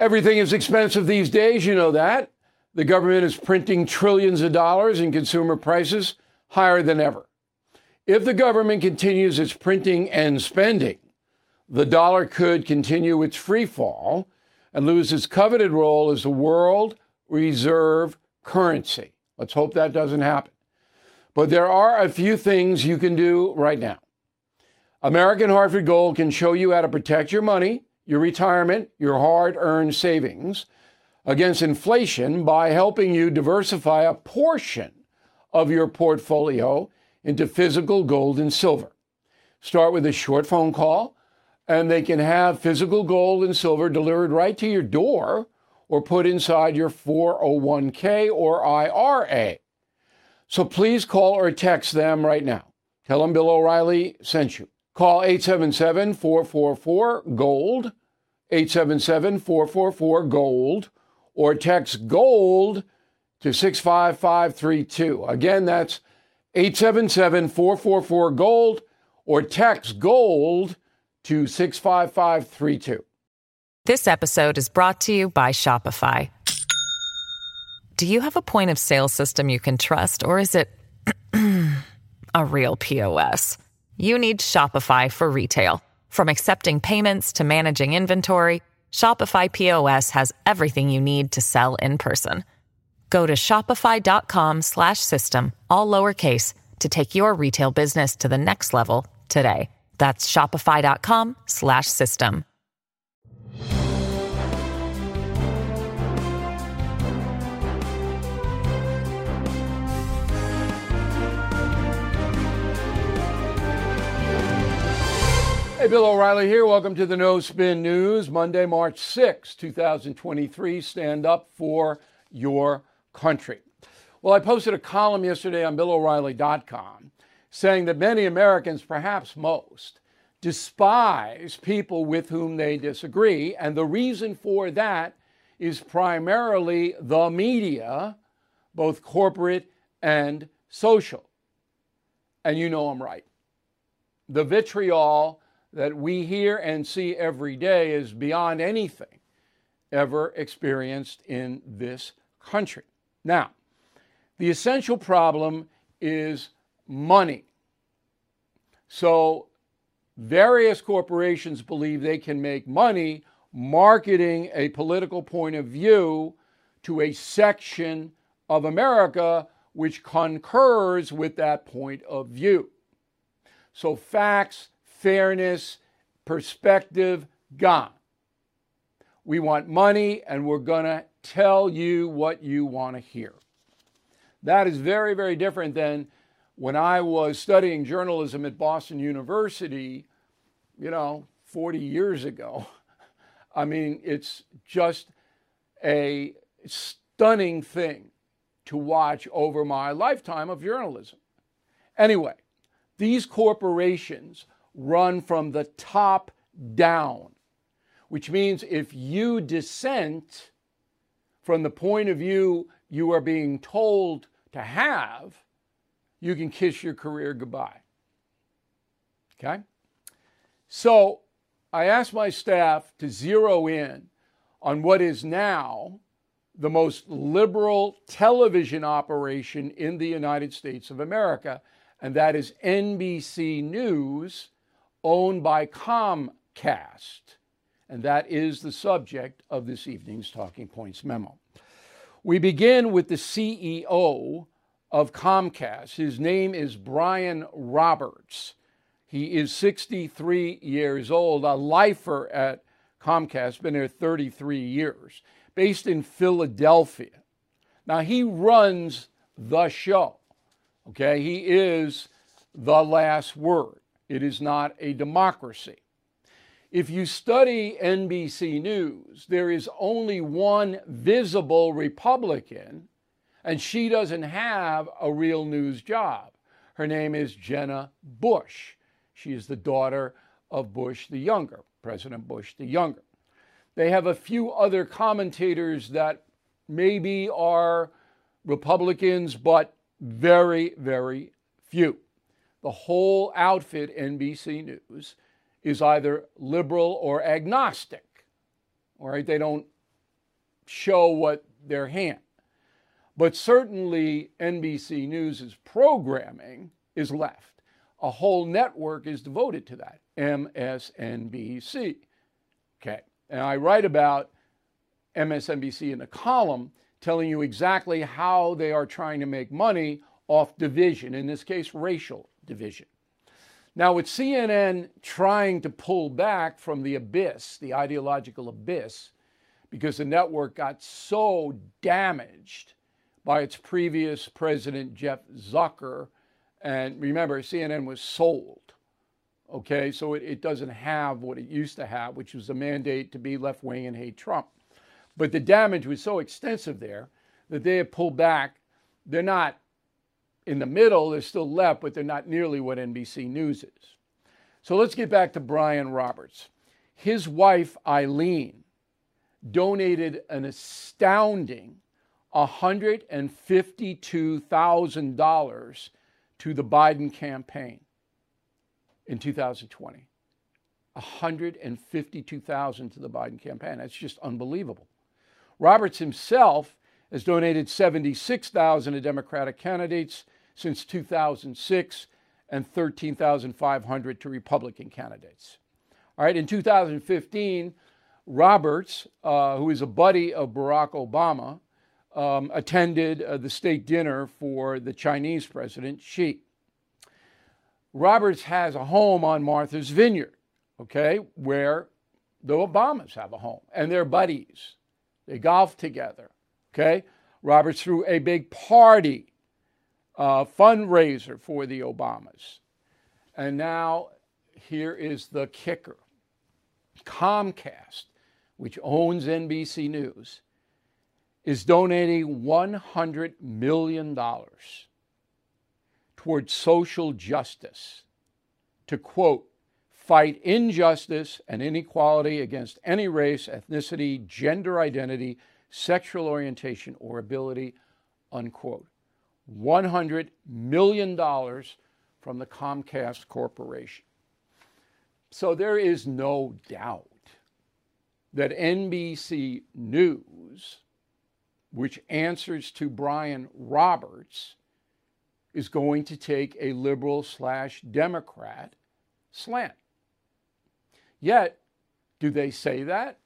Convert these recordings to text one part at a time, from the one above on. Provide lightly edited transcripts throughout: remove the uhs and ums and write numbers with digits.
Everything is expensive these days, you know that. The government is printing trillions of dollars and consumer prices higher than ever. If the government continues its printing and spending, the dollar could continue its free fall and lose its coveted role as the world reserve currency. Let's hope that doesn't happen. But there are a few things you can do right now. American Hartford Gold can show you how to protect your money, your retirement, your hard-earned savings against inflation by helping you diversify a portion of your portfolio into physical gold and silver. Start with a short phone call, and they can have physical gold and silver delivered right to your door or put inside your 401k or IRA. So please call or text them right now. Tell them Bill O'Reilly sent you. Call 877-444-GOLD, 877-444-GOLD, or text GOLD to 65532. Again, that's 877-444-GOLD, or text GOLD to 65532. This episode is brought to you by Shopify. Do you have a point of sale system you can trust, or is it a real POS? You need Shopify for retail. From accepting payments to managing inventory, Shopify POS has everything you need to sell in person. Go to shopify.com/system, all lowercase, to take your retail business to the next level today. That's shopify.com/system. Hey, Bill O'Reilly here. Welcome to the No Spin News. Monday, March 6, 2023. Stand up for your country. Well, I posted a column yesterday on BillO'Reilly.com saying that many Americans, perhaps most, despise people with whom they disagree. And the reason for that is primarily the media, both corporate and social. And you know I'm right. The vitriol that we hear and see every day is beyond anything ever experienced in this country. Now, the essential problem is money. So various corporations believe they can make money marketing a political point of view to a section of America which concurs with that point of view. So facts, fairness, perspective, gone. We want money, and we're going to tell you what you want to hear. That is very, very different than when I was studying journalism at Boston University, 40 years ago. I mean, it's just a stunning thing to watch over my lifetime of journalism. Anyway, these corporations run from the top down, which means if you dissent from the point of view you are being told to have, you can kiss your career goodbye. Okay? So I asked my staff to zero in on what is now the most liberal television operation in the United States of America, and that is NBC News, owned by Comcast. And that is the subject of this evening's Talking Points memo. We begin with the CEO of Comcast. His name is Brian Roberts. He is 63 years old, a lifer at Comcast, been there 33 years, based in Philadelphia. Now, he runs the show, okay? He is the last word. It is not a democracy. If you study NBC News, there is only one visible Republican, and she doesn't have a real news job. Her name is Jenna Bush. She is the daughter of Bush the Younger, President Bush the Younger. They have a few other commentators that maybe are Republicans, but very, very few. The whole outfit, NBC News, is either liberal or agnostic. All right, they don't show what their hand. But certainly NBC News' programming is left. A whole network is devoted to that, MSNBC. Okay, and I write about MSNBC in a column telling you exactly how they are trying to make money off division, in this case, racial division. Now, with CNN trying to pull back from the abyss, the ideological abyss, because the network got so damaged by its previous president, Jeff Zucker, and remember, CNN was sold. Okay, so it doesn't have what it used to have, which was a mandate to be left-wing and hate Trump. But the damage was so extensive there that they have pulled back. They're not in the middle, they're still left, but they're not nearly what NBC News is. So let's get back to Brian Roberts. His wife, Eileen, donated an astounding $152,000 to the Biden campaign in 2020. $152,000 to the Biden campaign. That's just unbelievable. Roberts himself has donated $76,000 to Democratic candidates since 2006 and $13,500 to Republican candidates. All right, in 2015, Roberts, who is a buddy of Barack Obama, attended the state dinner for the Chinese president, Xi. Roberts has a home on Martha's Vineyard, okay, where the Obamas have a home, and they're buddies. They golf together, okay? Roberts threw a big party, fundraiser for the Obamas. And now here is the kicker. Comcast, which owns NBC News, is donating $100 million towards social justice to, quote, fight injustice and inequality against any race, ethnicity, gender identity, sexual orientation, or ability, unquote. $100 million from the Comcast Corporation. So there is no doubt that NBC News, which answers to Brian Roberts, is going to take a liberal/Democrat slant. Yet, do they say that?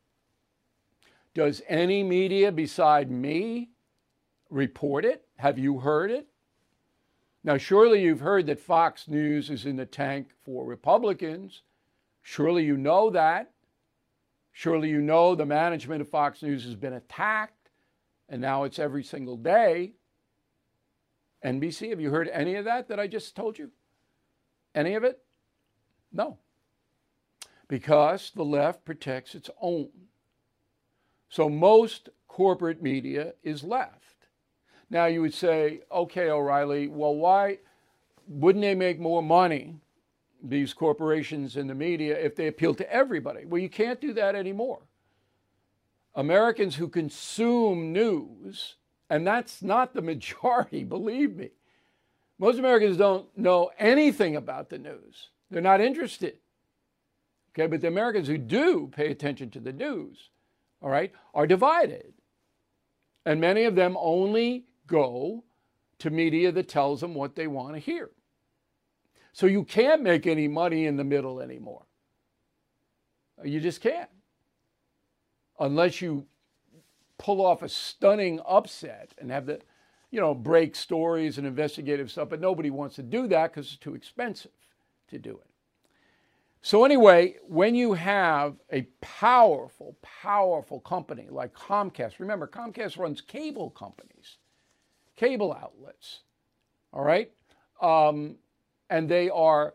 Does any media beside me report it? Have you heard it? Now, surely you've heard that Fox News is in the tank for Republicans. Surely you know that. Surely you know the management of Fox News has been attacked, and now it's every single day. NBC, have you heard any of that I just told you? Any of it? No. Because the left protects its own. So most corporate media is left. Now you would say, okay, O'Reilly, well, why wouldn't they make more money, these corporations in the media, if they appeal to everybody? Well, you can't do that anymore. Americans who consume news, and that's not the majority, believe me. Most Americans don't know anything about the news. They're not interested. Okay, but the Americans who do pay attention to the news, all right, are divided. And many of them only go to media that tells them what they want to hear. So you can't make any money in the middle anymore. You just can't. Unless you pull off a stunning upset and have the, break stories and investigative stuff. But nobody wants to do that because it's too expensive to do it. So anyway, when you have a powerful, powerful company like Comcast, remember, Comcast runs cable companies, cable outlets, all right? And they are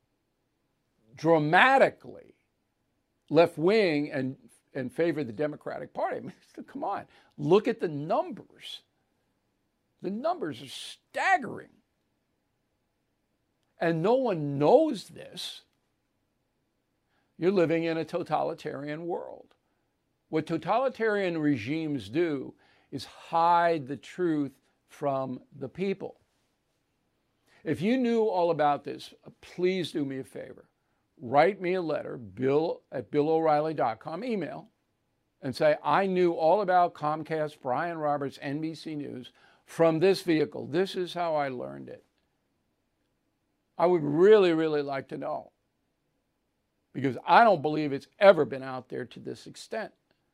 dramatically left-wing and favor the Democratic Party. I mean, come on, look at the numbers. The numbers are staggering. And no one knows this. You're living in a totalitarian world. What totalitarian regimes do is hide the truth from the people. If you knew all about this, please do me a favor. Write me a letter, bill@BillO'Reilly.com, email, and say, I knew all about Comcast, Brian Roberts, NBC News from this vehicle. This is how I learned it. I would really, really like to know, because I don't believe it's ever been out there to this extent.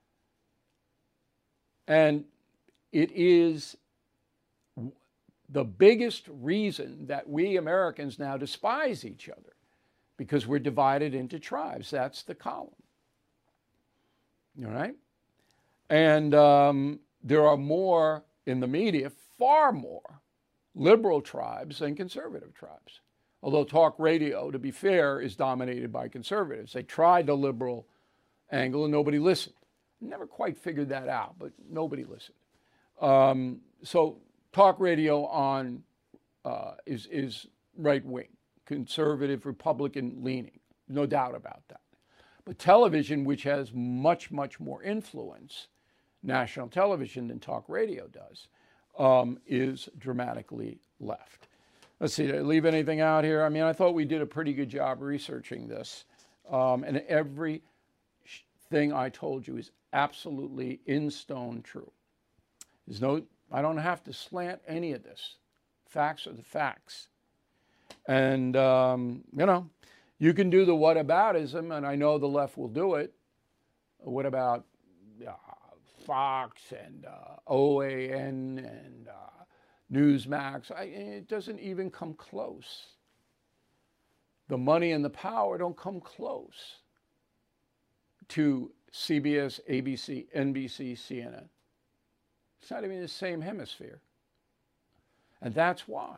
And it is the biggest reason that we Americans now despise each other, because we're divided into tribes. That's the column. All right? And there are more in the media, far more liberal tribes than conservative tribes. Although talk radio, to be fair, is dominated by conservatives. They tried the liberal angle and nobody listened. Never quite figured that out, but nobody listened. So talk radio on is right-wing, conservative, Republican leaning, no doubt about that. But television, which has much, much more influence, national television, than talk radio does, is dramatically left. Let's see, did I leave anything out here? I mean, I thought we did a pretty good job researching this. And everything I told you is absolutely in stone true. I don't have to slant any of this. Facts are the facts. And, you can do the whataboutism, and I know the left will do it. What about Fox and OAN and Newsmax? It doesn't even come close. The money and the power don't come close to CBS, ABC, NBC, CNN. It's not even the same hemisphere. And that's why.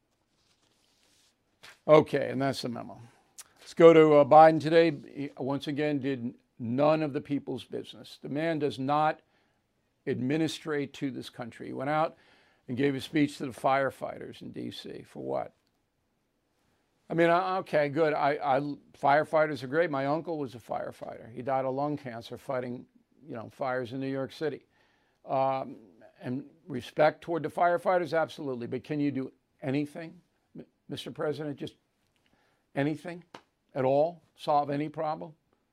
Okay, and that's the memo. Let's go to Biden today. He, once again, did none of the people's business. The man does not administrate to this country. He went out and gave a speech to the firefighters in D.C. For what? I mean, okay, good. Firefighters are great. My uncle was a firefighter. He died of lung cancer fighting, fires in New York City. And respect toward the firefighters, absolutely. But can you do anything, Mr. President? Just anything at all? Solve any problem?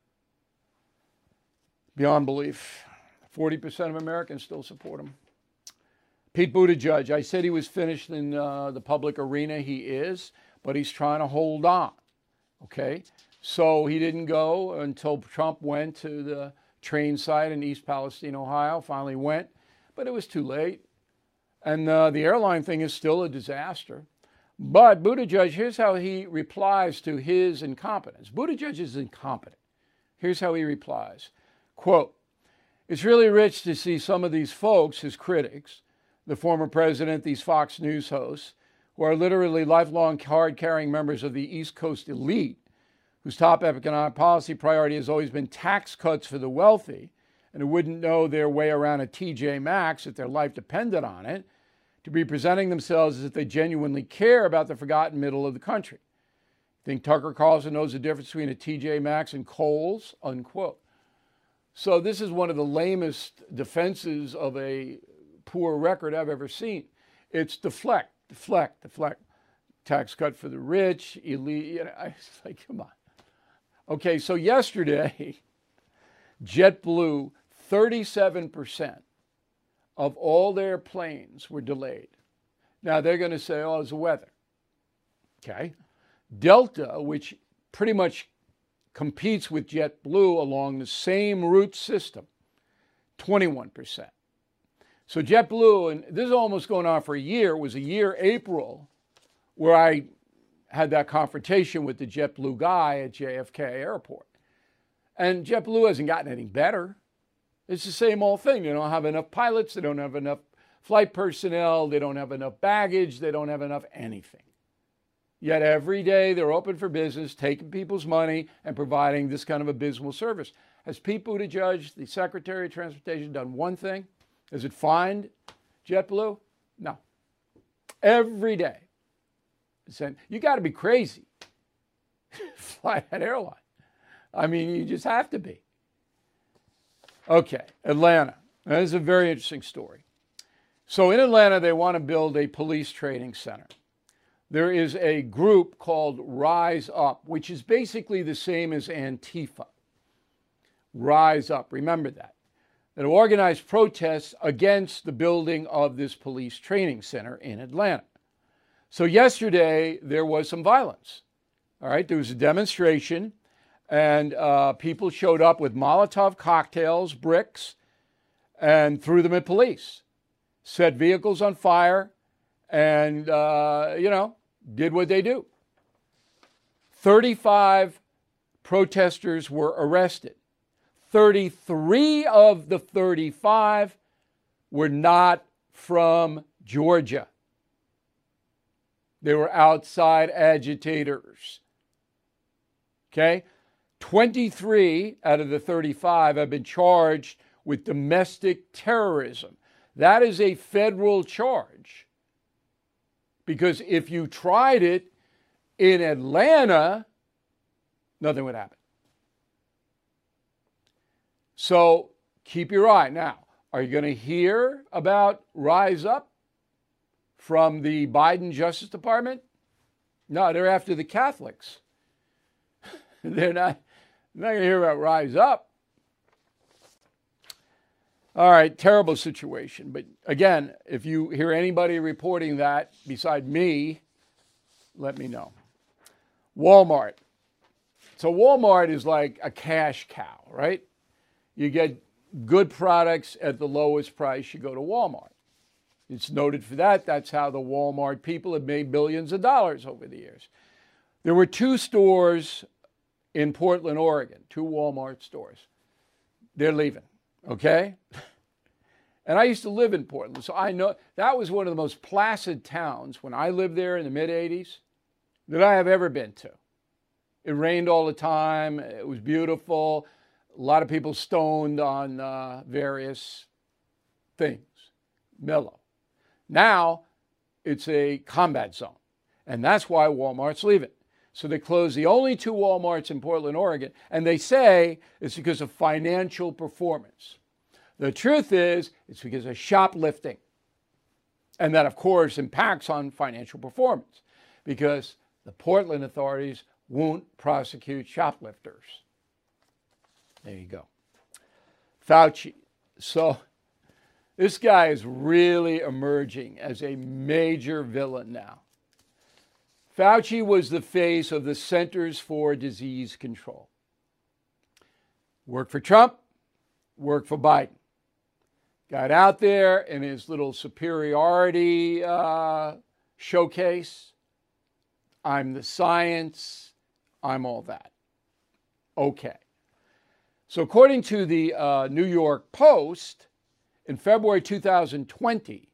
Beyond belief. 40% of Americans still support him. Pete Buttigieg, I said he was finished in the public arena. He is, but he's trying to hold on, okay? So he didn't go until Trump went to the train site in East Palestine, Ohio, finally went, but it was too late. And the airline thing is still a disaster. But Buttigieg, here's how he replies to his incompetence. Buttigieg is incompetent. Here's how he replies. Quote, it's really rich to see some of these folks, his critics, the former president, these Fox News hosts, who are literally lifelong card-carrying members of the East Coast elite, whose top economic policy priority has always been tax cuts for the wealthy, and who wouldn't know their way around a TJ Maxx if their life depended on it, to be presenting themselves as if they genuinely care about the forgotten middle of the country. Think Tucker Carlson knows the difference between a TJ Maxx and Kohl's? Unquote. So this is one of the lamest defenses of a poor record I've ever seen. It's deflect. Tax cut for the rich, elite. It's like, come on. Okay, so yesterday, JetBlue, 37% of all their planes were delayed. Now they're going to say, oh, it's the weather. Okay. Delta, which pretty much competes with JetBlue along the same route system, 21%. So JetBlue, and this is almost going on for a year, it was a year, April, where I had that confrontation with the JetBlue guy at JFK Airport. And JetBlue hasn't gotten any better. It's the same old thing. They don't have enough pilots. They don't have enough flight personnel. They don't have enough baggage. They don't have enough anything. Yet every day they're open for business, taking people's money and providing this kind of abysmal service. Has Pete Buttigieg, the Secretary of Transportation, done one thing? Has it fined JetBlue? No. Every day. Saying, you got to be crazy to fly that airline. I mean, you just have to be. Okay, Atlanta. Now, this is a very interesting story. So in Atlanta, they want to build a police training center. There is a group called Rise Up, which is basically the same as Antifa. Rise Up, remember that. that organized protests against the building of this police training center in Atlanta. So yesterday, there was some violence. All right, there was a demonstration, and people showed up with Molotov cocktails, bricks, and threw them at police, set vehicles on fire, and, did what they do. 35 protesters were arrested. 33 of the 35 were not from Georgia. They were outside agitators. Okay? 23 out of the 35 have been charged with domestic terrorism. That is a federal charge. Because if you tried it in Atlanta, nothing would happen. So keep your eye. Now, are you going to hear about Rise Up from the Biden Justice Department? No, they're after the Catholics. They're not going to hear about Rise Up. All right, terrible situation. But again, if you hear anybody reporting that beside me, let me know. Walmart. So Walmart is like a cash cow, right? You get good products at the lowest price, you go to Walmart. It's noted for that. That's how the Walmart people have made billions of dollars over the years. There were 2 stores in Portland, Oregon, 2 Walmart stores. They're leaving, okay? And I used to live in Portland, so I know that was one of the most placid towns when I lived there in the mid-'80s that I have ever been to. It rained all the time. It was beautiful. A lot of people stoned on various things. Mellow. Now, it's a combat zone. And that's why Walmart's leaving. So they closed the only 2 Walmarts in Portland, Oregon. And they say it's because of financial performance. The truth is, it's because of shoplifting. And that, of course, impacts on financial performance. Because the Portland authorities won't prosecute shoplifters. There you go. Fauci. So this guy is really emerging as a major villain now. Fauci was the face of the Centers for Disease Control. Worked for Trump, worked for Biden. Got out there in his little superiority showcase. I'm the science. I'm all that. Okay. So according to the New York Post, in February 2020,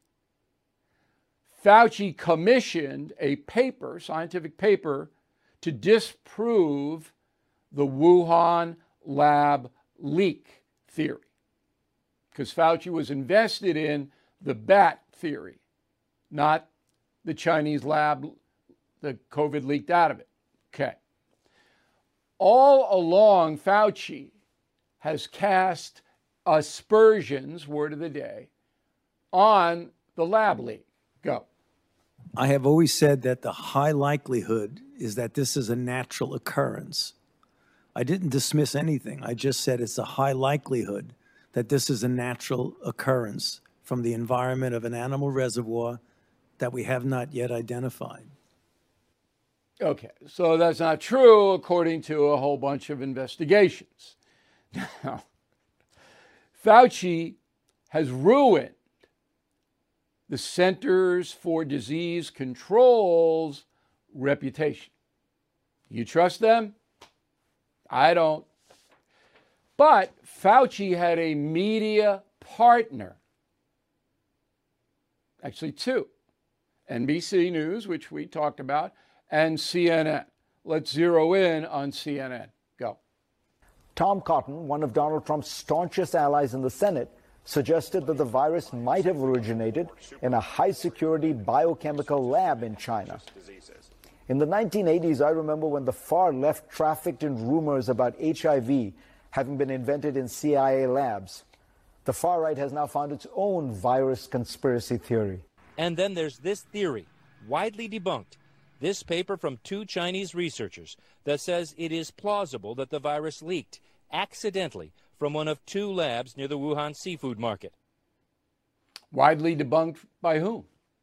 Fauci commissioned a paper, scientific paper, to disprove the Wuhan lab leak theory. Because Fauci was invested in the bat theory, not the Chinese lab, the COVID leaked out of it. Okay. All along, Fauci has cast aspersions, word of the day, on the lab leak. Go. I have always said that the high likelihood is that this is a natural occurrence. I didn't dismiss anything. I just said it's a high likelihood that this is a natural occurrence from the environment of an animal reservoir that we have not yet identified. Okay, so that's not true according to a whole bunch of investigations. Now, Fauci has ruined the Centers for Disease Control's reputation. You trust them? I don't. But Fauci had a media partner, actually 2, NBC News, which we talked about, and CNN. Let's zero in on CNN. Go. Tom Cotton, one of Donald Trump's staunchest allies in the Senate, suggested that the virus might have originated in a high-security biochemical lab in China. In the 1980s, I remember when the far left trafficked in rumors about HIV having been invented in CIA labs. The far right has now found its own virus conspiracy theory. And then there's this theory, widely debunked. This paper from 2 Chinese researchers that says it is plausible that the virus leaked accidentally from one of 2 labs near the Wuhan seafood market. Widely debunked by whom?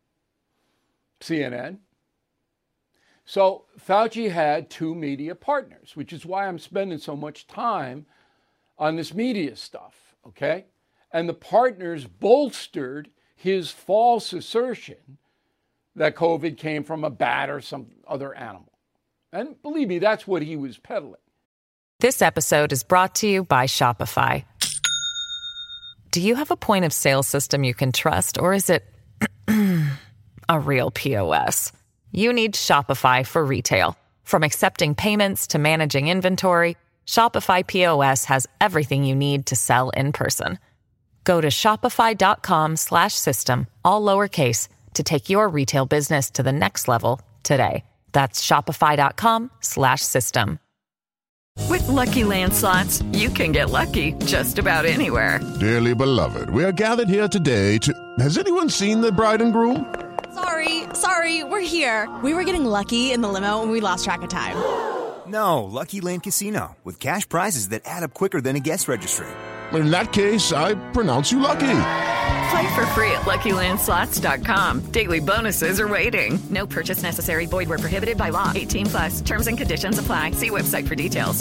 CNN. So Fauci had 2 media partners, which is why I'm spending so much time on this media stuff, okay? And the partners bolstered his false assertion that COVID came from a bat or some other animal. And believe me, that's what he was peddling. This episode is brought to you by Shopify. Do you have a point of sale system you can trust, or is it a real POS? You need Shopify for retail. From accepting payments to managing inventory, Shopify POS has everything you need to sell in person. Go to shopify.com/system, all lowercase, to take your retail business to the next level today. That's shopify.com/system. With Lucky Land Slots, you can get lucky just about anywhere. Dearly beloved, we are gathered here today to... Has anyone seen the bride and groom? Sorry, we're here. We were getting lucky in the limo and we lost track of time. No, Lucky Land Casino, with cash prizes that add up quicker than a guest registry. In that case, I pronounce you lucky. Play for free at LuckyLandSlots.com. Daily bonuses are waiting. No purchase necessary. Void where prohibited by law. 18+. Terms and conditions apply. See website for details.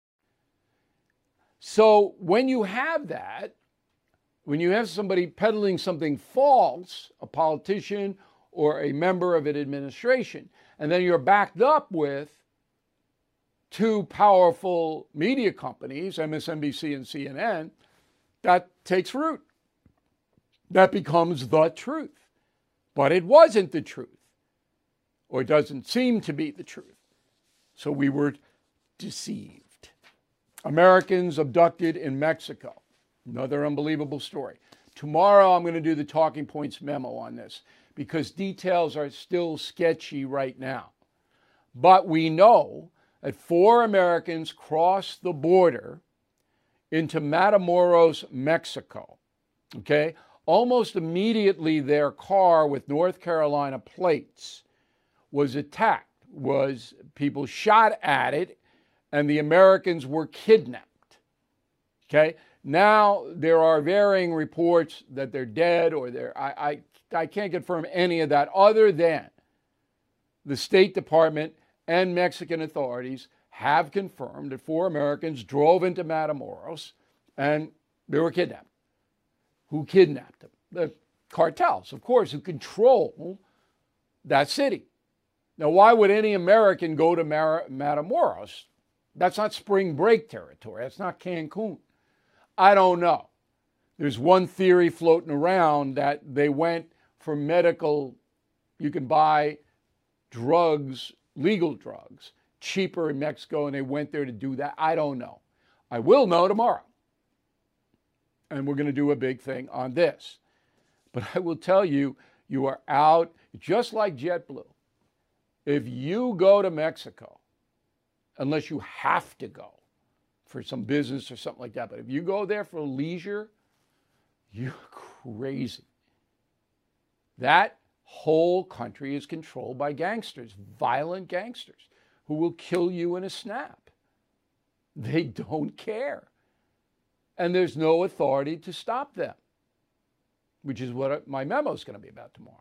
So when you have that, when you have somebody peddling something false, a politician or a member of an administration, and then you're backed up with 2 powerful media companies, MSNBC and CNN, that takes root. That becomes the truth. But it wasn't the truth, or it doesn't seem to be the truth. So we were deceived. Americans abducted in Mexico. Another unbelievable story. Tomorrow I'm going to do the talking points memo on this because details are still sketchy right now. But we know that 4 Americans crossed the border into Matamoros, Mexico. Okay? Almost immediately, their car with North Carolina plates was attacked, people shot at it, and the Americans were kidnapped. Okay? Now, there are varying reports that they're dead or I can't confirm any of that other than the State Department and Mexican authorities have confirmed that 4 Americans drove into Matamoros and they were kidnapped. Who kidnapped them? The cartels, of course, who control that city. Now, why would any American go to Matamoros? That's not spring break territory. That's not Cancun. I don't know. There's one theory floating around that they went for medical, you can buy drugs, legal drugs, cheaper in Mexico, and they went there to do that. I don't know. I will know tomorrow. And we're going to do a big thing on this. But I will tell you, you are out, just like JetBlue. If you go to Mexico, unless you have to go for some business or something like that, but if you go there for leisure, you're crazy. That whole country is controlled by gangsters, violent gangsters, who will kill you in a snap. They don't care. And there's no authority to stop them, which is what my memo is going to be about tomorrow.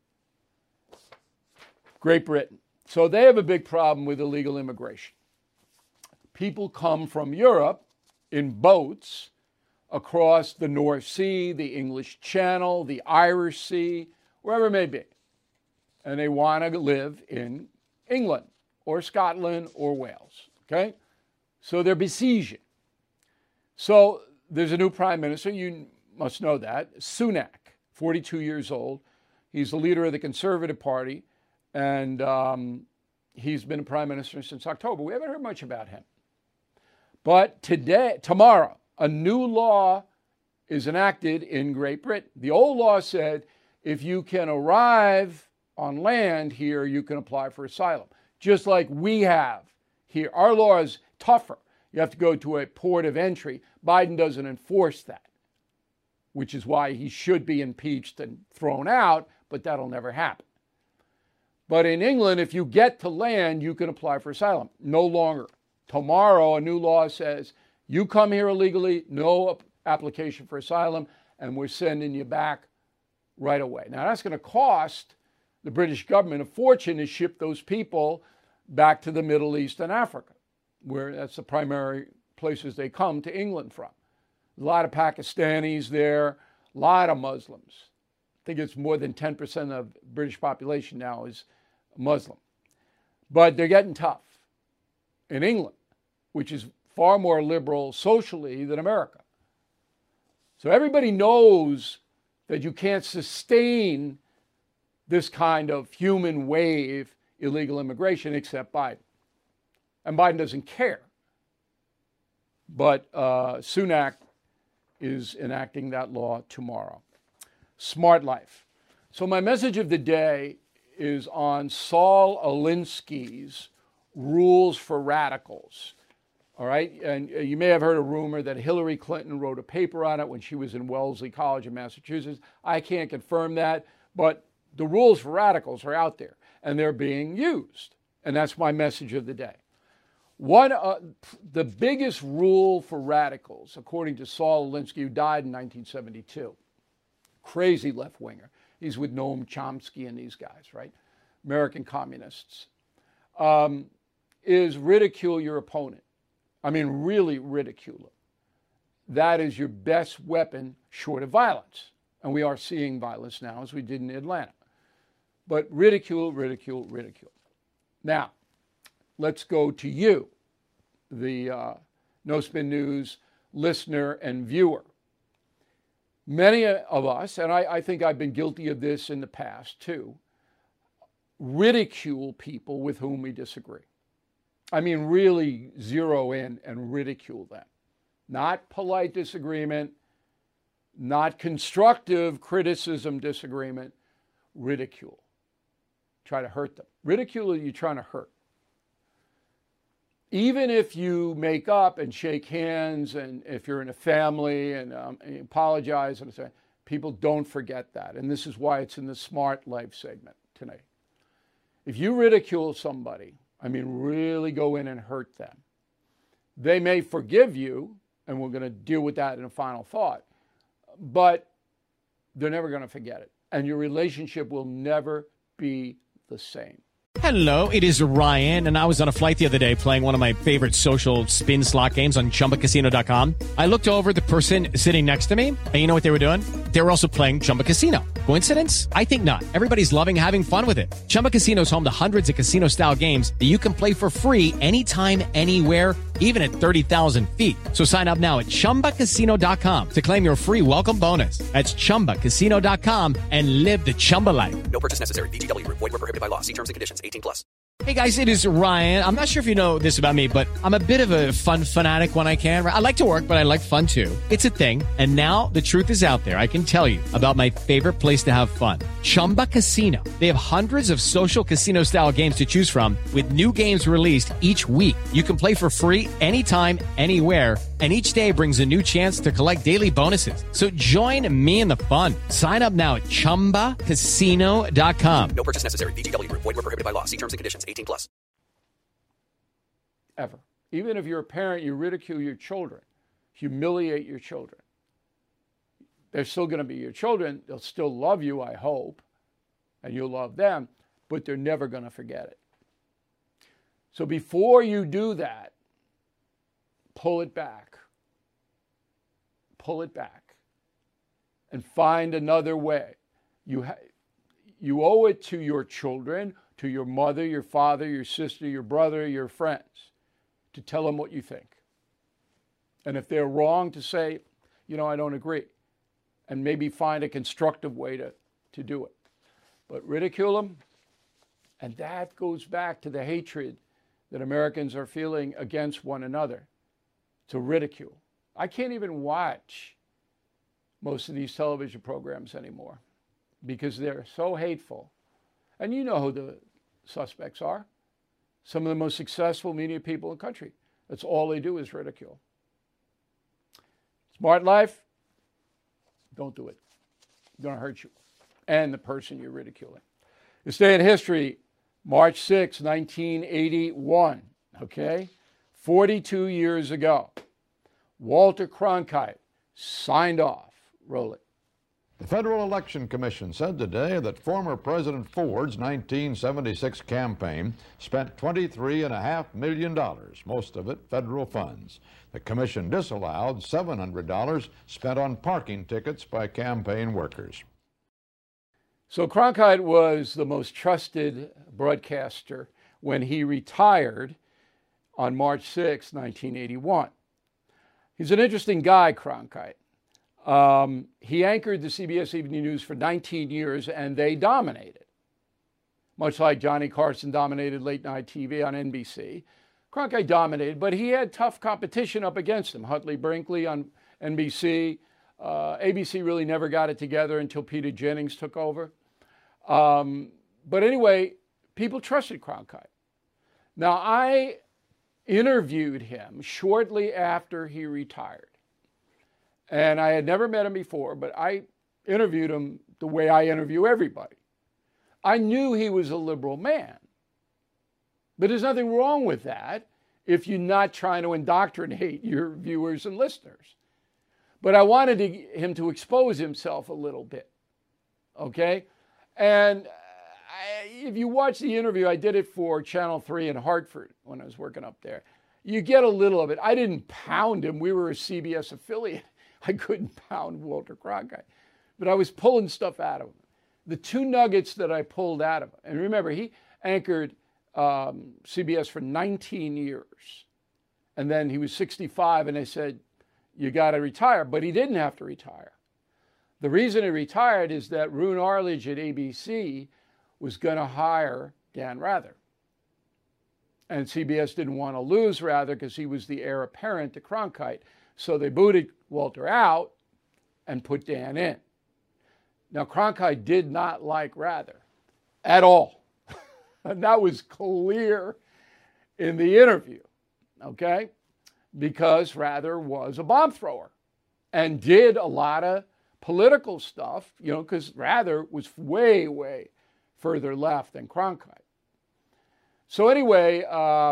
Great Britain. So they have a big problem with illegal immigration. People come from Europe in boats across the North Sea, the English Channel, the Irish Sea, wherever it may be. And they want to live in England or Scotland or Wales, okay? So they're besieging. So there's a new prime minister, you must know that, Sunak, 42 years old. He's the leader of the Conservative Party, and he's been prime minister since October. We haven't heard much about him. But tomorrow, a new law is enacted in Great Britain. The old law said if you can arrive on land here, you can apply for asylum, just like we have here. Our law is tougher. You have to go to a port of entry. Biden doesn't enforce that, which is why he should be impeached and thrown out, but that'll never happen. But in England, if you get to land, you can apply for asylum. No longer. Tomorrow, a new law says You come here illegally, no application for asylum, and we're sending you back right away. Now, that's going to cost the British government a fortune to ship those people back to the Middle East and Africa, where that's the primary places they come to England from. A lot of Pakistanis there, a lot of Muslims. I think it's more than 10% of the British population now is Muslim. But they're getting tough in England, which is far more liberal socially than America. So everybody knows that you can't sustain this kind of human wave illegal immigration except Biden. And Biden doesn't care. But Sunak is enacting that law tomorrow. Smart life. So my message of the day is on Saul Alinsky's rules for radicals. All right, and you may have heard a rumor that Hillary Clinton wrote a paper on it when she was in Wellesley College in Massachusetts. I can't confirm that, but the rules for radicals are out there, and they're being used. And that's my message of the day. The biggest rule for radicals, according to Saul Alinsky, who died in 1972, crazy left-winger. He's with Noam Chomsky and these guys, right? American communists, is ridicule your opponent. I mean, really ridicule it. That is your best weapon short of violence. And we are seeing violence now, as we did in Atlanta. But ridicule, ridicule, ridicule. Now, let's go to you, the No Spin News listener and viewer. Many of us, and I think I've been guilty of this in the past too, ridicule people with whom we disagree. I mean, really zero in and ridicule them. Not polite disagreement, not constructive criticism disagreement, ridicule. Try to hurt them. Ridicule you're trying to hurt. Even if you make up and shake hands, and if you're in a family and apologize, and say, people don't forget that. And this is why it's in the Smart Life segment tonight. If you ridicule somebody, I mean, really go in and hurt them, they may forgive you, and we're going to deal with that in a final thought, but they're never going to forget it. And your relationship will never be the same. Hello, it is Ryan, and I was on a flight the other day playing one of my favorite social spin slot games on ChumbaCasino.com. I looked over at the person sitting next to me, and you know what they were doing? They were also playing Chumba Casino. Coincidence? I think not. Everybody's loving having fun with it. Chumba Casino is home to hundreds of casino-style games that you can play for free anytime, anywhere, even at 30,000 feet. So sign up now at ChumbaCasino.com to claim your free welcome bonus. That's ChumbaCasino.com and live the Chumba life. No purchase necessary. VGW. Void where prohibited by law. See terms and conditions. 18+. Hey guys, it is Ryan. I'm not sure if you know this about me, but I'm a bit of a fun fanatic when I can. I like to work, but I like fun too. It's a thing. And now the truth is out there. I can tell you about my favorite place to have fun. Chumba Casino. They have hundreds of social casino style games to choose from with new games released each week. You can play for free anytime, anywhere. And each day brings a new chance to collect daily bonuses. So join me in the fun. Sign up now at ChumbaCasino.com. No purchase necessary. VGW. Void where prohibited by law. See terms and conditions. 18+. Ever. Even if you're a parent, you ridicule your children, humiliate your children. They're still going to be your children. They'll still love you, I hope, and you'll love them, but they're never going to forget it. So before you do that, pull it back. Pull it back and find another way. You owe it to your children, to your mother, your father, your sister, your brother, your friends, to tell them what you think. And if they're wrong, to say, I don't agree. And maybe find a constructive way to do it. But ridicule them, and that goes back to the hatred that Americans are feeling against one another, to ridicule. I can't even watch most of these television programs anymore because they're so hateful. And you know who the suspects are. Some of the most successful media people in the country. That's all they do is ridicule. Smart life, don't do it. It's going to hurt you and the person you're ridiculing. This day in history, March 6, 1981, okay? 42 years ago, Walter Cronkite signed off. Roll it. The Federal Election Commission said today that former President Ford's 1976 campaign spent $23.5 million, most of it federal funds. The commission disallowed $700 spent on parking tickets by campaign workers. So Cronkite was the most trusted broadcaster when he retired on March 6, 1981. He's an interesting guy, Cronkite. He anchored the CBS Evening News for 19 years, and they dominated. Much like Johnny Carson dominated late night TV on NBC, Cronkite dominated, but he had tough competition up against him. Huntley Brinkley on NBC. ABC really never got it together until Peter Jennings took over. But anyway, people trusted Cronkite. Now, I interviewed him shortly after he retired. And I had never met him before, but I interviewed him the way I interview everybody. I knew he was a liberal man. But there's nothing wrong with that if you're not trying to indoctrinate your viewers and listeners. But I wanted him to expose himself a little bit, okay? And if you watch the interview, I did it for Channel 3 in Hartford when I was working up there. You get a little of it. I didn't pound him. We were a CBS affiliate. I couldn't pound Walter Cronkite. But I was pulling stuff out of him. The two nuggets that I pulled out of him, and remember, he anchored CBS for 19 years. And then he was 65, and they said, you got to retire. But he didn't have to retire. The reason he retired is that Roone Arledge at ABC was going to hire Dan Rather. And CBS didn't want to lose Rather because he was the heir apparent to Cronkite. So they booted Walter out and put Dan in. Now, Cronkite did not like Rather at all. And that was clear in the interview, okay? Because Rather was a bomb thrower and did a lot of political stuff, you know, because Rather was way, way further left than Cronkite. So anyway, a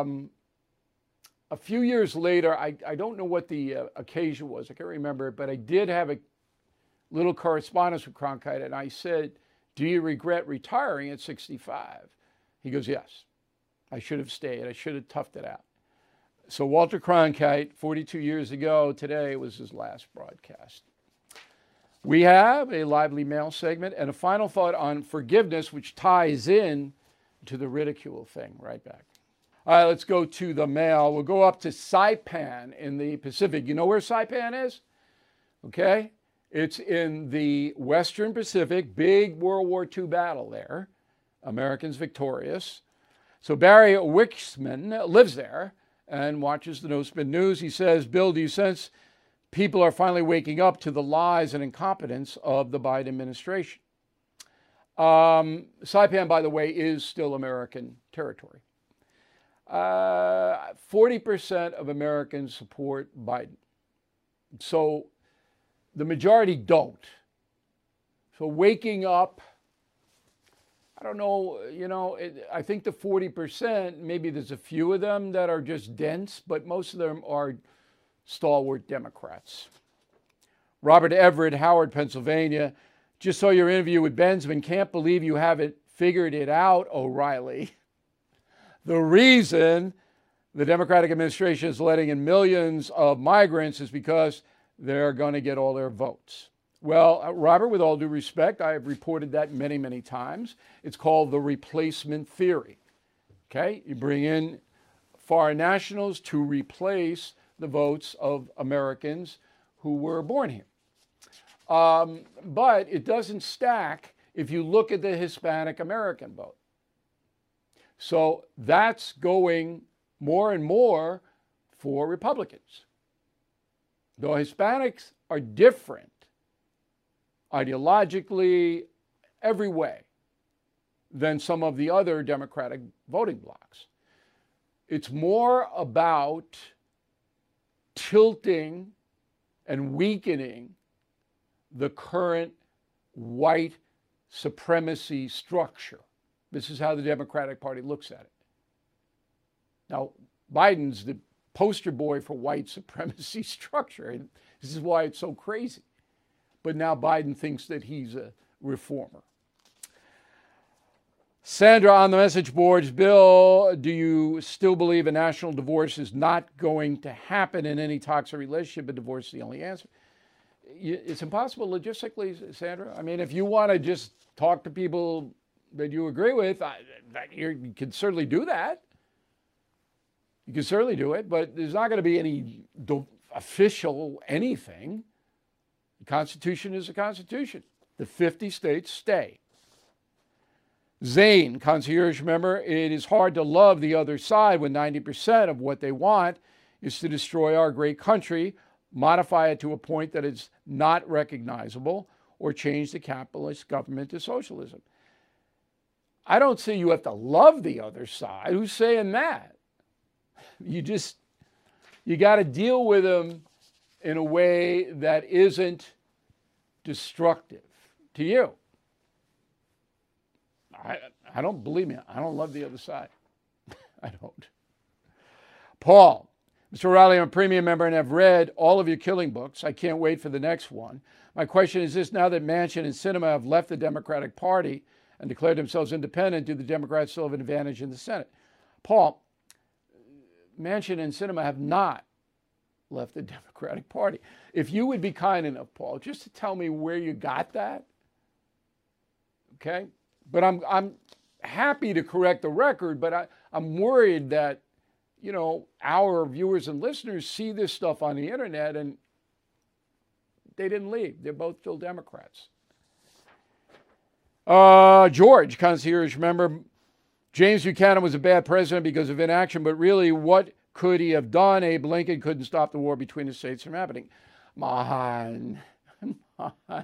few years later, I don't know what the occasion was. I can't remember it, but I did have a little correspondence with Cronkite, and I said, do you regret retiring at 65? He goes, yes. I should have stayed. I should have toughed it out. So Walter Cronkite, 42 years ago today, was his last broadcast. We have a lively mail segment and a final thought on forgiveness, which ties in to the ridicule thing. Right back. All right, let's go to the mail. We'll go up to Saipan in the Pacific. You know where Saipan is? Okay. It's in the Western Pacific, big World War II battle there. Americans victorious. So Barry Wixman lives there and watches the No Spin News. He says, Bill, do you sense people are finally waking up to the lies and incompetence of the Biden administration? Saipan, by the way, is still American territory. 40% of Americans support Biden. So the majority don't. So waking up, I don't know, you know, I think the 40%, maybe there's a few of them that are just dense, but most of them are stalwart Democrats. Robert Everett, Howard, Pennsylvania. Just saw your interview with Bensman. Can't believe you haven't figured it out, O'Reilly. The reason the Democratic administration is letting in millions of migrants is because they're going to get all their votes. Well, Robert, with all due respect, I have reported that many, many times. It's called the replacement theory. Okay? You bring in foreign nationals to replace the votes of Americans who were born here. But it doesn't stack if you look at the Hispanic American vote. So that's going more and more for Republicans. Though Hispanics are different ideologically, every way, than some of the other Democratic voting blocs. It's more about tilting and weakening the current white supremacy structure. This is how the Democratic Party looks at it. Now, Biden's the poster boy for white supremacy structure. And this is why it's so crazy. But now Biden thinks that he's a reformer. Sandra on the message boards, Bill, do you still believe a national divorce is not going to happen in any toxic relationship? A divorce is the only answer. It's impossible logistically, Sandra. I mean, if you want to just talk to people that you agree with, you can certainly do that. You can certainly do it, but there's not going to be any official anything. The Constitution is the Constitution. The 50 states stay. Zane, concierge member, it is hard to love the other side when 90% of what they want is to destroy our great country, modify it to a point that it's not recognizable, or change the capitalist government to socialism. I don't say you have to love the other side. Who's saying that? You got to deal with them in a way that isn't destructive to you. I don't, believe me, I don't love the other side. I don't. Paul, Mr. O'Reilly, I'm a premium member and have read all of your killing books. I can't wait for the next one. My question is this: now that Manchin and Sinema have left the Democratic Party and declared themselves independent, do the Democrats still have an advantage in the Senate? Paul, Manchin and Sinema have not left the Democratic Party. If you would be kind enough, Paul, just to tell me where you got that, okay? But I'm happy to correct the record, but I'm worried that, you know, our viewers and listeners see this stuff on the internet and they didn't leave. They're both still Democrats. George, concierge member, James Buchanan was a bad president because of inaction, but really, what could he have done? Abe Lincoln couldn't stop the war between the states from happening. Come on.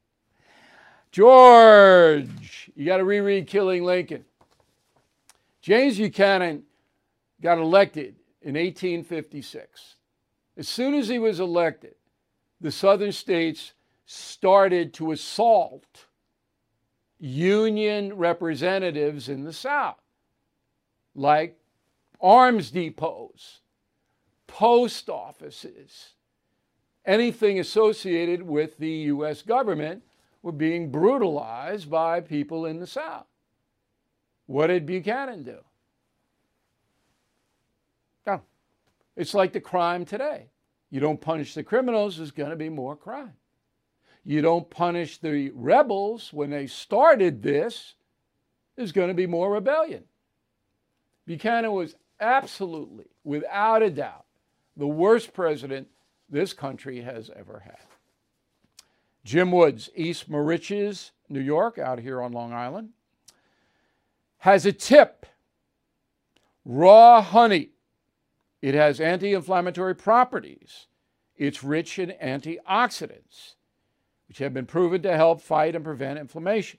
George, you got to reread Killing Lincoln. James Buchanan got elected in 1856. As soon as he was elected, the southern states started to assault Union representatives in the South, like arms depots, post offices, anything associated with the U.S. government were being brutalized by people in the South. What did Buchanan do? No. It's like the crime today. You don't punish the criminals, there's going to be more crime. You don't punish the rebels when they started this, there's going to be more rebellion. Buchanan was absolutely, without a doubt, the worst president this country has ever had. Jim Woods, East Moriches, New York, out here on Long Island, has a tip. Raw honey. It has anti-inflammatory properties. It's rich in antioxidants, which have been proven to help fight and prevent inflammation.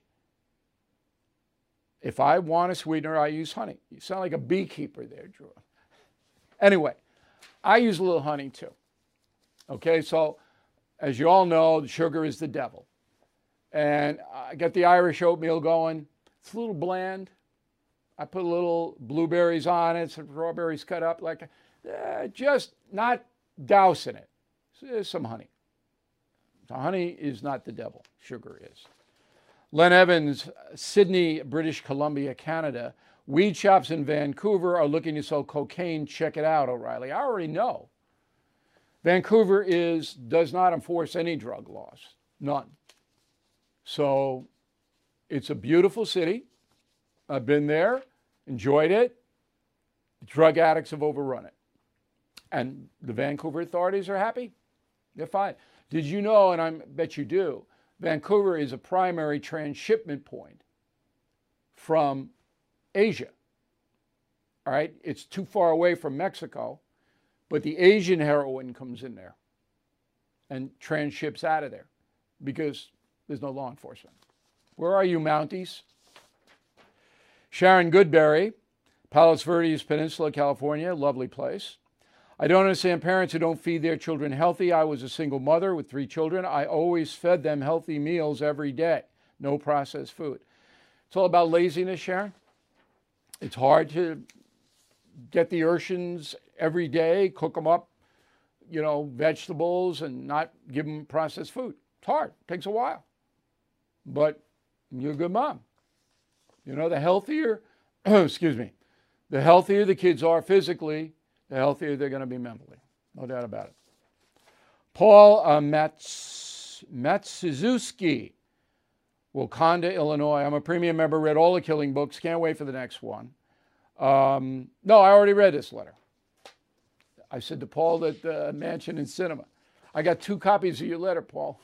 If I want a sweetener, I use honey. You sound like a beekeeper there, Drew. Anyway, I use a little honey too. Okay, so as you all know, the sugar is the devil. And I got the Irish oatmeal going. It's a little bland. I put a little blueberries on it, some strawberries cut up, like just not dousing it. So there's some honey. So honey is not the devil. Sugar is. Len Evans, Sydney, British Columbia, Canada. Weed shops in Vancouver are looking to sell cocaine. Check it out, O'Reilly. I already know. Vancouver does not enforce any drug laws. None. So it's a beautiful city. I've been there, enjoyed it. The drug addicts have overrun it. And the Vancouver authorities are happy. They're fine. Did you know, and I bet you do, Vancouver is a primary transshipment point from Asia. All right? It's too far away from Mexico, but the Asian heroin comes in there and transships out of there because there's no law enforcement. Where are you, Mounties? Sharon Goodberry, Palos Verdes Peninsula, California, lovely place. I don't understand parents who don't feed their children healthy. I was a single mother with 3 children. I always fed them healthy meals every day, no processed food. It's all about laziness, Sharon. It's hard to get the Urshins every day, cook them up, vegetables, and not give them processed food. It's hard. It takes a while. But you're a good mom. The healthier, the healthier the kids are physically, the healthier they're going to be mentally. No doubt about it. Paul Matsuzuki, Wakanda, Illinois. I'm a premium member, read all the Killing books. Can't wait for the next one. No, I already read this letter. I said to Paul that Mansion and Cinema. I got 2 copies of your letter, Paul.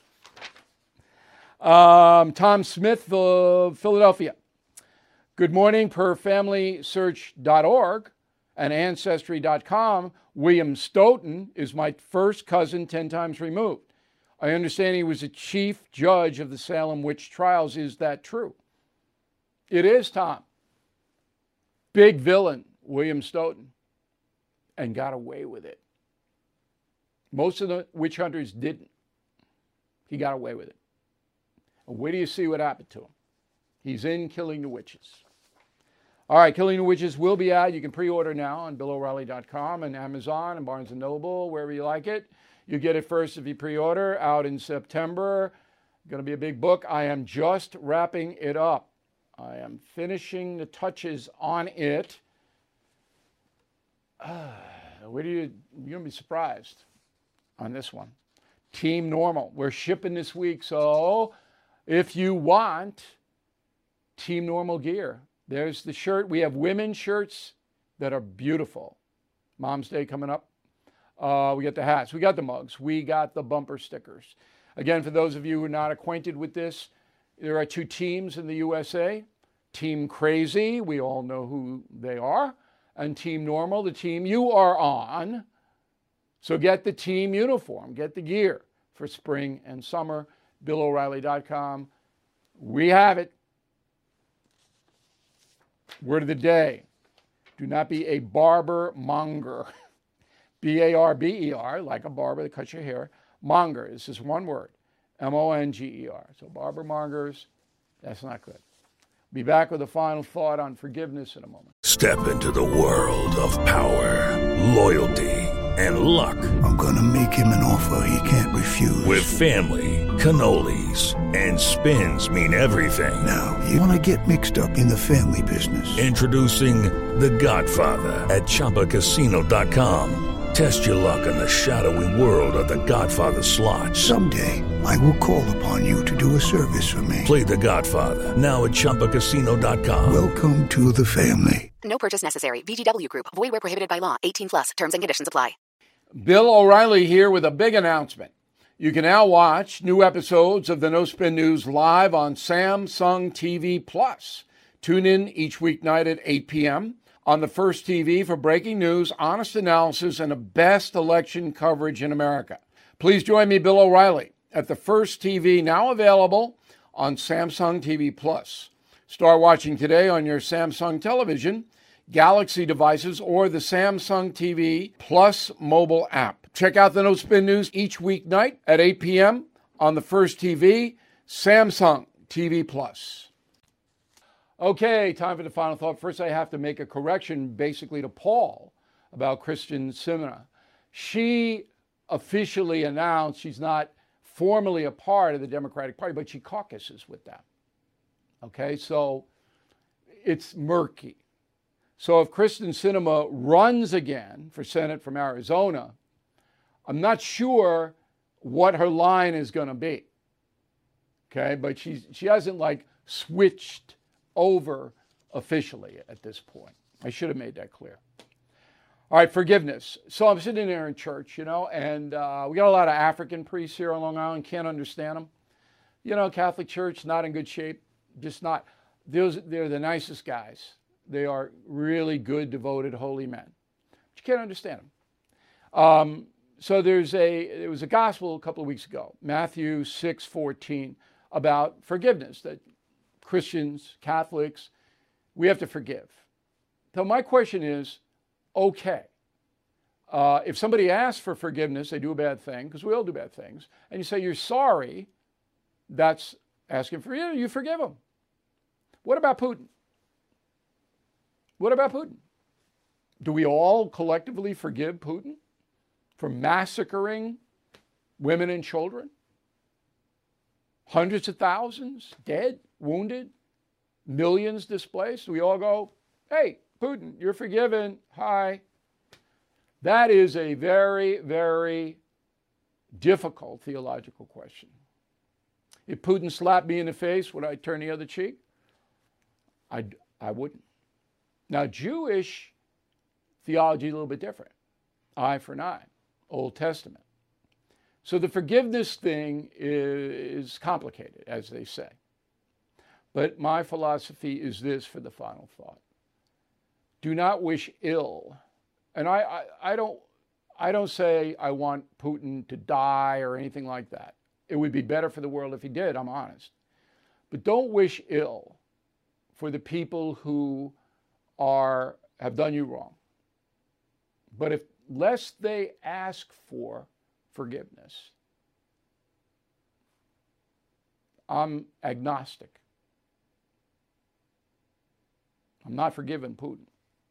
Tom Smith of Philadelphia. Good morning. Per FamilySearch.org and Ancestry.com, William Stoughton is my first cousin 10 times removed. I understand he was a chief judge of the Salem witch trials. Is that true? It is, Tom. Big villain, William Stoughton, and got away with it. Most of the witch hunters didn't. He got away with it. And wait till you see what happened to him. He's in Killing the Witches. All right, Killing the Witches will be out. You can pre-order now on BillO'Reilly.com and Amazon and Barnes & Noble, wherever you like it. You get it first if you pre-order, out in September. Going to be a big book. I am just wrapping it up. I am finishing the touches on it. You're going to be surprised on this one. Team Normal. We're shipping this week, so if you want Team Normal gear, there's the shirt. We have women's shirts that are beautiful. Mom's Day coming up. We got the hats. We got the mugs. We got the bumper stickers. Again, for those of you who are not acquainted with this, there are 2 teams in the USA. Team Crazy, we all know who they are. And Team Normal, the team you are on. So get the team uniform. Get the gear for spring and summer. BillO'Reilly.com. We have it. Word of the day. Do not be a barber monger. B-A-R-B-E-R, like a barber that cuts your hair. Monger, this is one word. M-O-N-G-E-R. So barber mongers, that's not good. Be back with a final thought on forgiveness in a moment. Step into the world of power, loyalty, and luck. I'm going to make him an offer he can't refuse. With family, cannolis, and spins mean everything. Now, you want to get mixed up in the family business. Introducing The Godfather at ChumbaCasino.com. Test your luck in the shadowy world of The Godfather slot. Someday, I will call upon you to do a service for me. Play The Godfather, now at ChumbaCasino.com. Welcome to the family. No purchase necessary. VGW Group. Void where prohibited by law. 18+. Terms and conditions apply. Bill O'Reilly here with a big announcement. You can now watch new episodes of the No Spin News live on Samsung TV Plus. Tune in each weeknight at 8 p.m. on the First TV for breaking news, honest analysis, and the best election coverage in America. Please join me, Bill O'Reilly, at the First TV, now available on Samsung TV Plus. Start watching today on your Samsung television, Galaxy devices, or the Samsung TV Plus mobile app. Check out the No Spin News each weeknight at 8 p.m. on the First TV, Samsung TV Plus. Okay, time for the final thought. First, I have to make a correction basically to Paul about Kyrsten Sinema. She officially announced she's not formally a part of the Democratic Party, but she caucuses with them. Okay, so it's murky. So if Kyrsten Sinema runs again for Senate from Arizona, I'm not sure what her line is going to be. Okay, but she hasn't switched over officially at this point. I should have made that clear. All right, forgiveness. So I'm sitting there in church, and we got a lot of African priests here on Long Island. Can't understand them. Catholic Church, not in good shape. Just not. They're the nicest guys. They are really good, devoted, holy men. But you can't understand them. So there was a gospel a couple of weeks ago, Matthew 6:14, about forgiveness, that Christians, Catholics, we have to forgive. So my question is, okay, if somebody asks for forgiveness, they do a bad thing, because we all do bad things, and you say you're sorry, that's asking for you forgive them. What about Putin? What about Putin? Do we all collectively forgive Putin for massacring women and children? Hundreds of thousands dead, wounded, millions displaced. Do we all go, hey, Putin, you're forgiven. Hi. That is a very, very difficult theological question. If Putin slapped me in the face, would I turn the other cheek? I wouldn't. Now, Jewish theology is a little bit different. Eye for an eye, Old Testament. So the forgiveness thing is complicated, as they say. But my philosophy is this for the final thought. Do not wish ill. And I don't say I want Putin to die or anything like that. It would be better for the world if he did, I'm honest. But don't wish ill for the people who have done you wrong. But lest they ask for forgiveness, I'm agnostic. I'm not forgiving Putin.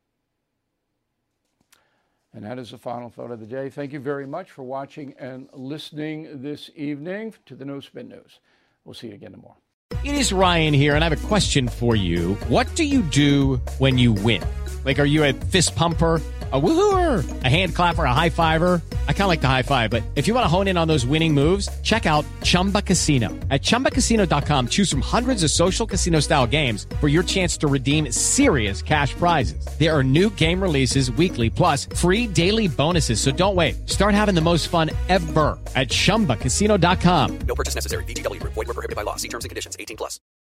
And that is the final thought of the day. Thank you very much for watching and listening this evening to the No Spin News. We'll see you again tomorrow. It is Ryan here, and I have a question for you. What do you do when you win? Like, are you a fist pumper, a woohooer, a hand clapper, a high fiver? I kind of like the high five, but if you want to hone in on those winning moves, check out Chumba Casino. At ChumbaCasino.com, choose from hundreds of social casino-style games for your chance to redeem serious cash prizes. There are new game releases weekly, plus free daily bonuses, so don't wait. Start having the most fun ever at ChumbaCasino.com. No purchase necessary. VGW Group. Void where prohibited by law. See terms and conditions. 18+.